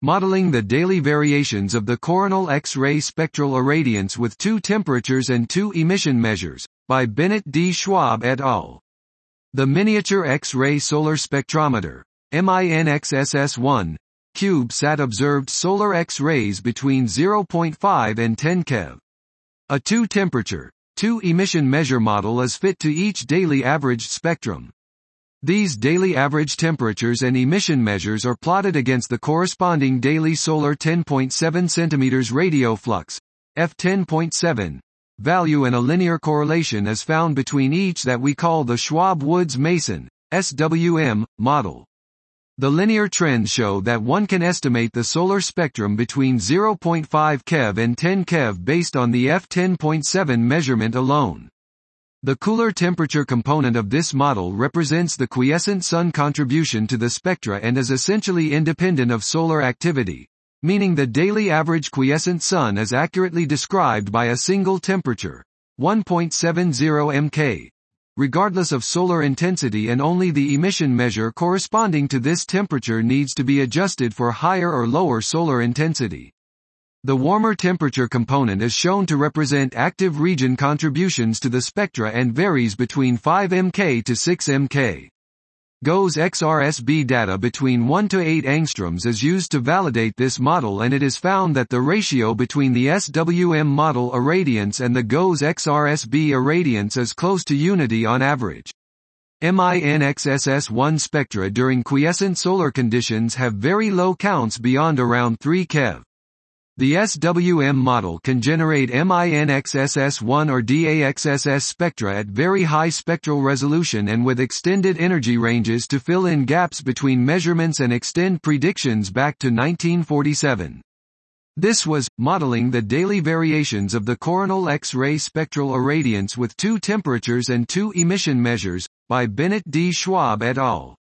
Modeling the daily variations of the coronal X-ray spectral irradiance with 2 temperatures and 2 emission measures, by Bennett D. Schwab et al. The Miniature X-ray Solar Spectrometer, MINXSS1, CubeSat observed solar X-rays between 0.5 and 10 keV. A 2-temperature, 2-emission measure model is fit to each daily averaged spectrum. These daily average temperatures and emission measures are plotted against the corresponding daily solar 10.7 cm radio flux, F10.7, value, and a linear correlation is found between each that we call the Schwab-Woods-Mason, SWM, model. The linear trends show that one can estimate the solar spectrum between 0.5 keV and 10 keV based on the F10.7 measurement alone. The cooler temperature component of this model represents the quiescent sun contribution to the spectra and is essentially independent of solar activity, meaning the daily average quiescent sun is accurately described by a single temperature, 1.70 Mk, regardless of solar intensity, and only the emission measure corresponding to this temperature needs to be adjusted for higher or lower solar intensity. The warmer temperature component is shown to represent active region contributions to the spectra and varies between 5 Mk to 6 Mk. GOES XRSB data between 1 to 8 angstroms is used to validate this model, and it is found that the ratio between the SWM model irradiance and the GOES XRSB irradiance is close to unity on average. MINXSS1 spectra during quiescent solar conditions have very low counts beyond around 3 keV. The SWM model can generate MINXSS1 or DAXSS spectra at very high spectral resolution and with extended energy ranges to fill in gaps between measurements and extend predictions back to 1947. This was, modeling the daily variations of the coronal X-ray spectral irradiance with 2 temperatures and 2 emission measures, by Bennett D. Schwab et al.